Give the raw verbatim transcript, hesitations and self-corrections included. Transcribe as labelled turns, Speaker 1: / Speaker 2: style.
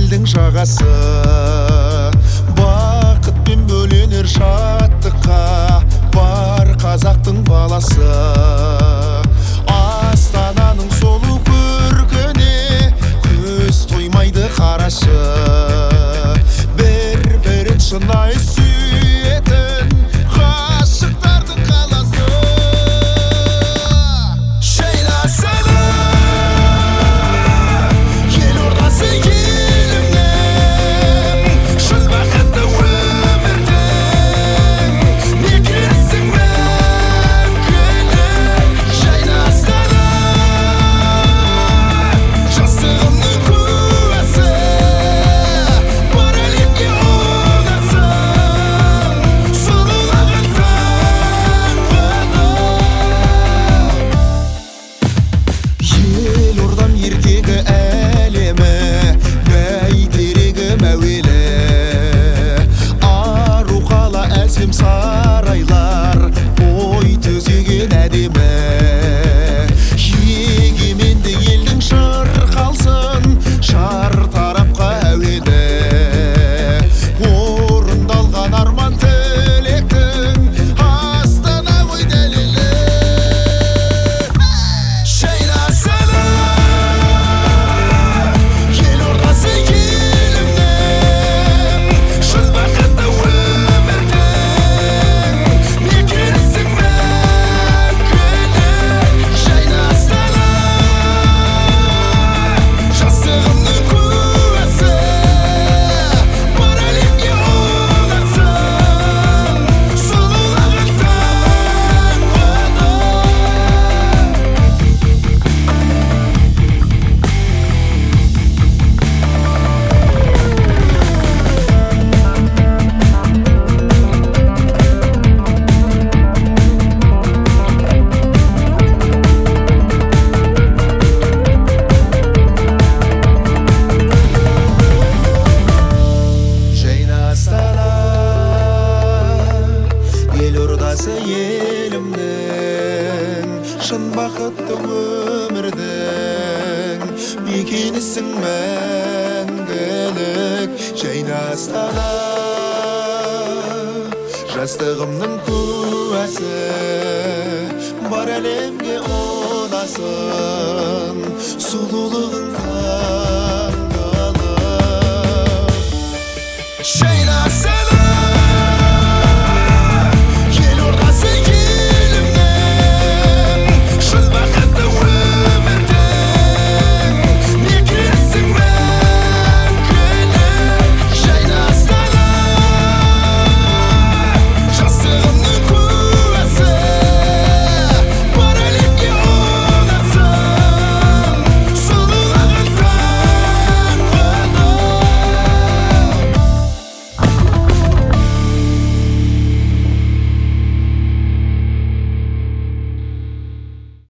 Speaker 1: елдің жағасы, бақытпен бөленер шаттыққа бар қазақтың баласы. Астананың солу көркіне көз тоймайды қарашы, бір-бірін шынайы сүйетін ғашықтардың қаласы. Жайласana елордасы елімнің, шын бақытты өмірдің мекенсің мәңгілік. Жайласана жастығымның куәсі, бар әлемге ұнасың сұлулығың таңғаным. Елордам ертегі әлемі, бәйтерегім әуелі, ару қала әсем сарайлар, ой төсеген әдемі. Егеменді елдің шырқалсын шар тарапқа әуені, орындалған арман тілектің Астана ғой дәлелі. Жайласана елордасы елімнің, шын бақытты өмірдің мекенсің мәңгілік. Жайласана жастығымның куәсі, бар әлемге ұнасың сұлулығың таңғаным. Жайласана елордасы елімнің, шын бақытты өмірдің мекенісің мәңгілік. Жайласана жастығымның куәсі, бар әлемге ұнасың сұлулығың